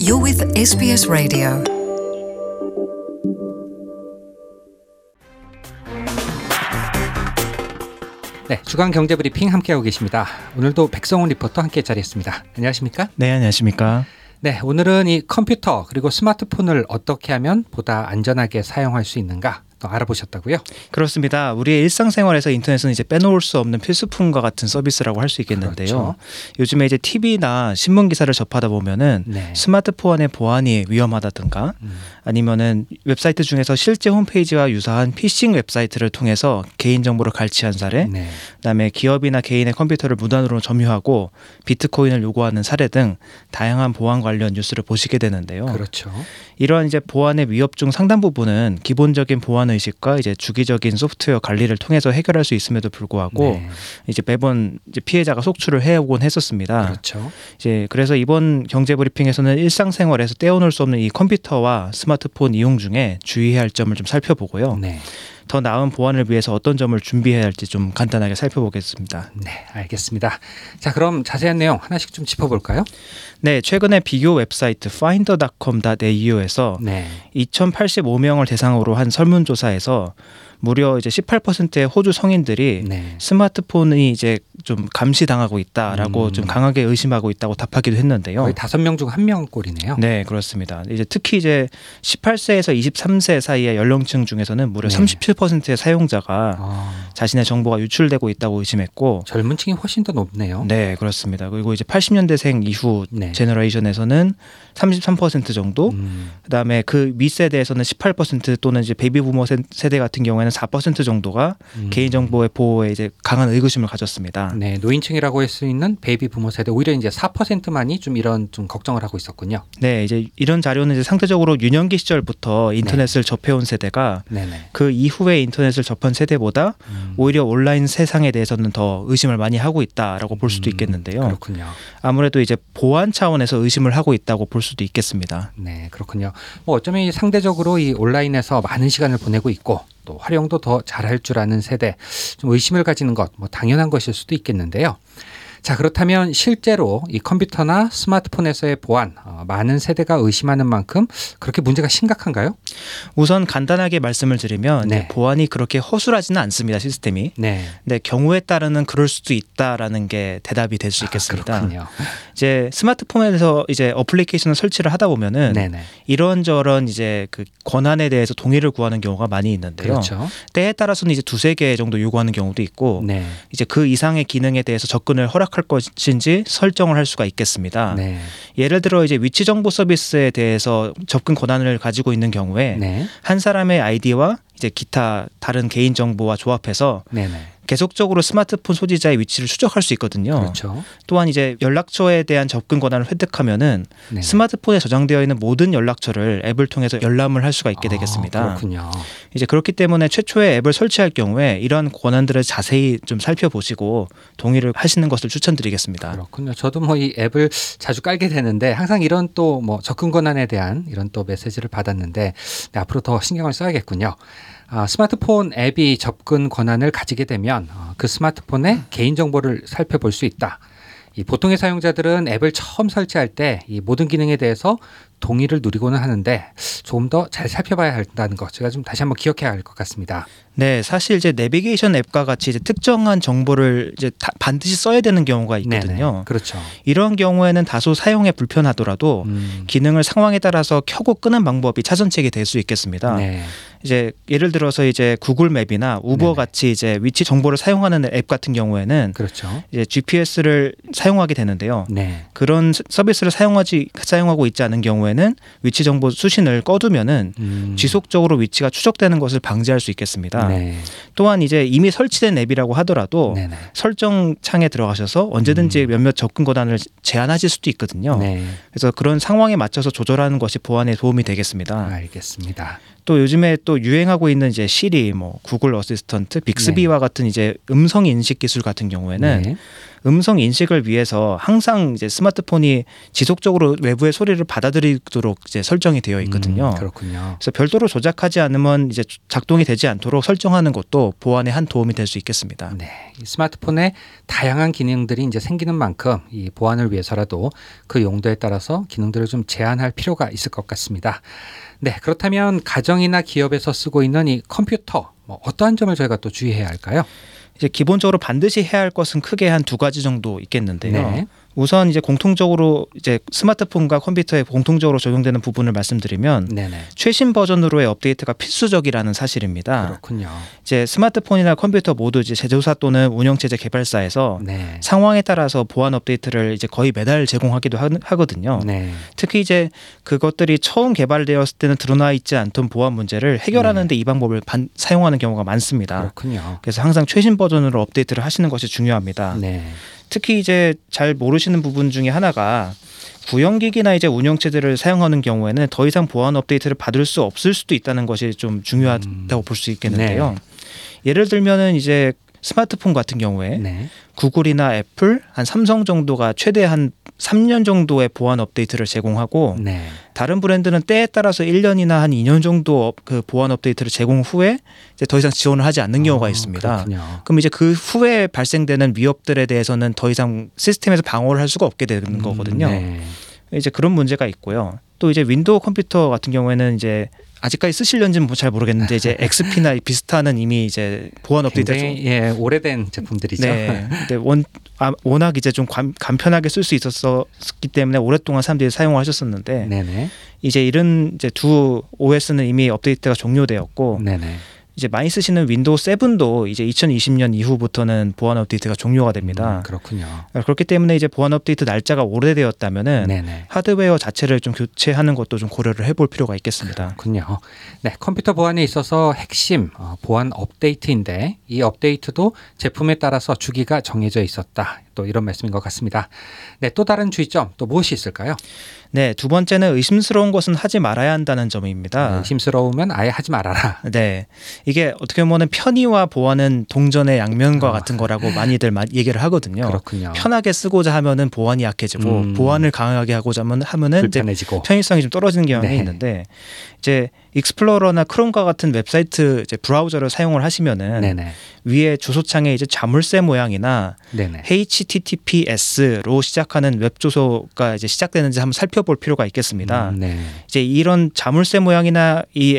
You're with SBS Radio. 네, 주간 경제 브리핑 함께하고 계십니다. 오늘도 백성훈 리포터 함께 자리했습니다. 안녕하십니까? 네, 안녕하십니까? 네, 오늘은 이 컴퓨터 그리고 스마트폰을 어떻게 하면 보다 안전하게 사용할 수 있는가 또 알아보셨다고요? 그렇습니다. 우리의 일상생활에서 인터넷은 이제 빼놓을 수 없는 필수품과 같은 서비스라고 할 수 있겠는데요. 그렇죠. 요즘에 이제 TV나 신문 기사를 접하다 보면은 네. 스마트폰의 보안이 위험하다든가 아니면은 웹사이트 중에서 실제 홈페이지와 유사한 피싱 웹사이트를 통해서 개인정보를 갈취한 사례, 네. 그다음에 기업이나 개인의 컴퓨터를 무단으로 점유하고 비트코인을 요구하는 사례 등 다양한 보안 관련 뉴스를 보시게 되는데요. 그렇죠. 이러한 이제 보안의 위협 중 상당 부분은 기본적인 보안 의식과 이제 주기적인 소프트웨어 관리를 통해서 해결할 수 있음에도 불구하고 네. 이제 매번 이제 피해자가 속출을 해오곤 했었습니다. 그렇죠. 이제 그래서 이번 경제 브리핑에서는 일상생활에서 떼어놓을 수 없는 이 컴퓨터와 스마트폰 이용 중에 주의해야 할 점을 좀 살펴보고요. 네. 더 나은 보안을 위해서 어떤 점을 준비해야 할지 좀 간단하게 살펴보겠습니다. 네, 알겠습니다. 자, 그럼 자세한 내용 하나씩 좀 짚어볼까요? 네, 최근에 비교 웹사이트 finder.com.au에서 네. 2,085명을 대상으로 한 설문조사에서 무려 이제 18%의 호주 성인들이 네. 스마트폰이 이제 좀 감시당하고 있다라고 좀 강하게 의심하고 있다고 답하기도 했는데요. 거의 5명 중 1명 꼴이네요. 네, 그렇습니다. 이제 특히 이제 18세에서 23세 사이의 연령층 중에서는 무려 네. 37%의 사용자가 자신의 정보가 유출되고 있다고 의심했고, 젊은 층이 훨씬 더 높네요. 네, 그렇습니다. 그리고 이제 80년대생 이후 네. 제너레이션에서는 33% 정도, 그다음에 그 윗세대에서는 18% 또는 이제 베이비 부머 세대 같은 경우에는 4% 정도가 개인정보의 보호에 이제 강한 의구심을 가졌습니다. 네, 노인층이라고 할 수 있는 베이비 부모 세대 오히려 이제 4%만이 좀 이런 좀 걱정을 하고 있었군요. 네, 이제 이런 자료는 이제 상대적으로 유년기 시절부터 인터넷을 접해온 세대가 네네. 그 이후에 인터넷을 접한 세대보다 오히려 온라인 세상에 대해서는 더 의심을 많이 하고 있다라고 볼 수도 있겠는데요. 그렇군요. 아무래도 이제 보안 차원에서 의심을 하고 있다고 볼 수도 있겠습니다. 네, 그렇군요. 뭐 어쩌면 상대적으로 이 온라인에서 많은 시간을 보내고 있고 또 활용도 더 잘할 줄 아는 세대, 좀 의심을 가지는 것, 뭐 당연한 것일 수도 있겠는데요. 자, 그렇다면 실제로 이 컴퓨터나 스마트폰에서의 보안, 많은 세대가 의심하는 만큼 그렇게 문제가 심각한가요? 우선 간단하게 말씀을 드리면 네. 이제 보안이 그렇게 허술하지는 않습니다, 시스템이. 네. 근데 경우에 따르는 그럴 수도 있다라는 게 대답이 될 수 있겠습니다. 그렇군요. 이제 스마트폰에서 이제 어플리케이션을 설치를 하다 보면은 네네. 이런저런 이제 그 권한에 대해서 동의를 구하는 경우가 많이 있는데요. 그렇죠. 때에 따라서는 이제 2-3개 정도 요구하는 경우도 있고 네. 이제 그 이상의 기능에 대해서 접근을 허락할 것인지 설정을 할 수가 있겠습니다. 네. 예를 들어 이제 위치 정보 서비스에 대해서 접근 권한을 가지고 있는 경우에 네. 한 사람의 아이디와 이제 기타 다른 개인 정보와 조합해서 네네. 계속적으로 스마트폰 소지자의 위치를 추적할 수 있거든요. 그렇죠. 또한 이제 연락처에 대한 접근 권한을 획득하면은 네네. 스마트폰에 저장되어 있는 모든 연락처를 앱을 통해서 열람을 할 수가 있게 되겠습니다. 그렇군요. 이제 그렇기 때문에 최초에 앱을 설치할 경우에 이런 권한들을 자세히 좀 살펴보시고 동의를 하시는 것을 추천드리겠습니다. 그렇군요. 저도 뭐 이 앱을 자주 깔게 되는데 항상 이런 또 뭐 접근 권한에 대한 이런 또 메시지를 받았는데 네, 앞으로 더 신경을 써야겠군요. 스마트폰 앱이 접근 권한을 가지게 되면 그 스마트폰의 개인정보를 살펴볼 수 있다. 이 보통의 사용자들은 앱을 처음 설치할 때 이 모든 기능에 대해서 동의를 누리고는 하는데 조금 더 잘 살펴봐야 한다는 것 제가 좀 다시 한번 기억해야 할 것 같습니다. 네, 사실 이제 내비게이션 앱과 같이 이제 특정한 정보를 이제 반드시 써야 되는 경우가 있거든요. 네네. 그렇죠. 이런 경우에는 다소 사용에 불편하더라도 기능을 상황에 따라서 켜고 끄는 방법이 차선책이 될 수 있겠습니다. 네. 이제 예를 들어서 이제 구글 맵이나 우버 네네. 같이 이제 위치 정보를 사용하는 앱 같은 경우에는 그렇죠. 이제 GPS를 사용하게 되는데요. 네. 그런 서비스를 사용하고 있지 않은 경우에는 위치 정보 수신을 꺼두면은 지속적으로 위치가 추적되는 것을 방지할 수 있겠습니다. 네. 또한 이제 이미 설치된 앱이라고 하더라도 네네. 설정 창에 들어가셔서 언제든지 몇몇 접근 권한을 제한하실 수도 있거든요. 네. 그래서 그런 상황에 맞춰서 조절하는 것이 보안에 도움이 되겠습니다. 알겠습니다. 또 요즘에 또 유행하고 있는 이제 시리, 뭐 구글 어시스턴트, 빅스비와 같은 이제 음성 인식 기술 같은 경우에는 네. 음성 인식을 위해서 항상 이제 스마트폰이 지속적으로 외부의 소리를 받아들이도록 이제 설정이 되어 있거든요. 그렇군요. 그래서 별도로 조작하지 않으면 이제 작동이 되지 않도록 설정하는 것도 보안에 한 도움이 될 수 있겠습니다. 네, 이 스마트폰에 다양한 기능들이 이제 생기는 만큼 이 보안을 위해서라도 그 용도에 따라서 기능들을 좀 제한할 필요가 있을 것 같습니다. 네, 그렇다면 가정이나 기업에서 쓰고 있는 이 컴퓨터 어떠한 점을 저희가 또 주의해야 할까요? 이제 기본적으로 반드시 해야 할 것은 크게 한 두 가지 정도 있겠는데요. 네. 우선 이제 공통적으로 이제 스마트폰과 컴퓨터에 공통적으로 적용되는 부분을 말씀드리면 네네. 최신 버전으로의 업데이트가 필수적이라는 사실입니다. 그렇군요. 이제 스마트폰이나 컴퓨터 모두 이제 제조사 또는 운영체제 개발사에서 네. 상황에 따라서 보안 업데이트를 이제 거의 매달 제공하기도 하거든요. 네. 특히 이제 그것들이 처음 개발되었을 때는 드러나 있지 않던 보안 문제를 해결하는 데 이 방법을 사용하는 경우가 많습니다. 그렇군요. 그래서 항상 최신 버전으로 업데이트를 하시는 것이 중요합니다. 네. 특히 이제 잘 모르시는 부분 중에 하나가 구형기기나 이제 운영체제를 사용하는 경우에는 더 이상 보안 업데이트를 받을 수 없을 수도 있다는 것이 좀 중요하다고 볼 수 있겠는데요. 예를 들면은 이제 스마트폰 같은 경우에 네. 구글이나 애플, 한 삼성 정도가 최대 한 3년 정도의 보안 업데이트를 제공하고 네. 다른 브랜드는 때에 따라서 1년이나 한 2년 정도 그 보안 업데이트를 제공 후에 이제 더 이상 지원을 하지 않는 경우가 있습니다. 그렇군요. 그럼 이제 그 후에 발생되는 위협들에 대해서는 더 이상 시스템에서 방어를 할 수가 없게 되는 거거든요. 네. 이제 그런 문제가 있고요. 또 이제 윈도우 컴퓨터 같은 경우에는 이제 아직까지 쓰실런지는 잘 모르겠는데 이제 XP나 비스타는 이미 이제 보안 업데이트가 좀 굉장히 오래된 제품들이죠. 네. 근데 워낙 이제 좀 간편하게 쓸 수 있었기 때문에 오랫동안 사람들이 사용하셨었는데 네네. 이제 이런 이제 두 OS는 이미 업데이트가 종료되었고 네네. 이제 많이 쓰시는 윈도우 7도 이제 2020년 이후부터는 보안 업데이트가 종료가 됩니다. 그렇군요. 그렇기 때문에 이제 보안 업데이트 날짜가 오래되었다면은 네네. 하드웨어 자체를 좀 교체하는 것도 좀 고려를 해볼 필요가 있겠습니다. 그렇군요. 네, 컴퓨터 보안에 있어서 핵심 보안 업데이트인데 이 업데이트도 제품에 따라서 주기가 정해져 있었다. 또 이런 말씀인 것 같습니다. 네, 또 다른 주의점 또 무엇이 있을까요? 네, 두 번째는 의심스러운 것은 하지 말아야 한다는 점입니다. 의심스러우면 아예 하지 말아라. 네, 이게 어떻게 보면 편의와 보안은 동전의 양면과 같은 거라고 많이들 얘기를 하거든요. 그렇군요. 편하게 쓰고자 하면은 보안이 약해지고 보안을 강하게 하고자 하면은 불편해지고 이제 편의성이 좀 떨어지는 경향이 네. 있는데 이제 익스플로러나 크롬과 같은 웹사이트 이제 브라우저를 사용을 하시면은 네네. 위에 주소창에 이제 자물쇠 모양이나 네네. HTTPS로 시작하는 웹 주소가 이제 시작되는지 한번 살펴볼 필요가 있겠습니다. 네. 이제 이런 자물쇠 모양이나 이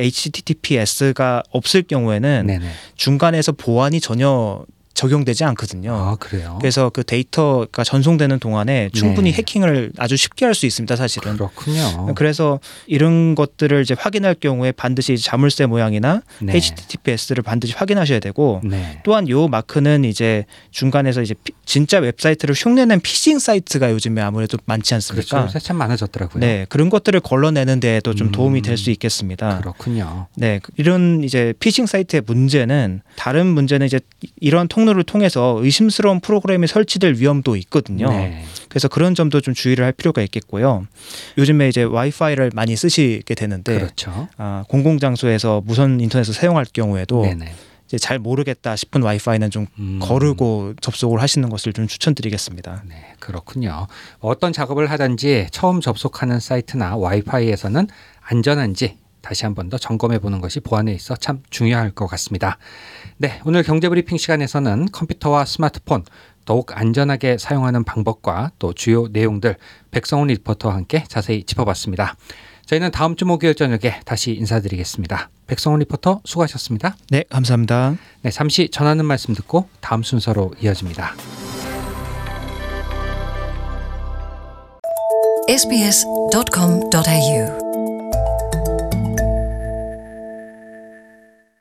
HTTPS가 없을 경우에는 네네. 중간에서 보안이 전혀 적용되지 않거든요. 아, 그래요? 그래서 그 데이터가 전송되는 동안에 충분히 네. 해킹을 아주 쉽게 할 수 있습니다, 사실은. 그렇군요. 그래서 이런 것들을 이제 확인할 경우에 반드시 자물쇠 모양이나 네. HTTPS를 반드시 확인하셔야 되고 네. 또한 요 마크는 이제 중간에서 이제 진짜 웹사이트를 흉내낸 피싱 사이트가 요즘에 아무래도 많지 않습니까? 그렇죠. 참 많아졌더라고요. 네, 그런 것들을 걸러내는 데에도 좀 도움이 될 수 있겠습니다. 그렇군요. 네, 이런 이제 피싱 사이트의 문제는 다른 문제는 이제 이런 통로를 통해서 의심스러운 프로그램이 설치될 위험도 있거든요. 네. 그래서 그런 점도 좀 주의를 할 필요가 있겠고요. 요즘에 이제 와이파이를 많이 쓰시게 되는데 그렇죠. 공공장소에서 무선 인터넷을 사용할 경우에도 네네. 이제 잘 모르겠다 싶은 와이파이는 좀 거르고 접속을 하시는 것을 좀 추천드리겠습니다. 네, 그렇군요. 어떤 작업을 하든지 처음 접속하는 사이트나 와이파이에서는 안전한지 다시 한 번 더 점검해 보는 것이 보안에 있어 참 중요할 것 같습니다. 네, 오늘 경제브리핑 시간에서는 컴퓨터와 스마트폰 더욱 안전하게 사용하는 방법과 또 주요 내용들 백성훈 리포터와 함께 자세히 짚어봤습니다. 저희는 다음 주 목요일 저녁에 다시 인사드리겠습니다. 백성훈 리포터 수고하셨습니다. 네, 감사합니다. 네, 잠시 전하는 말씀 듣고 다음 순서로 이어집니다. sbs.com.au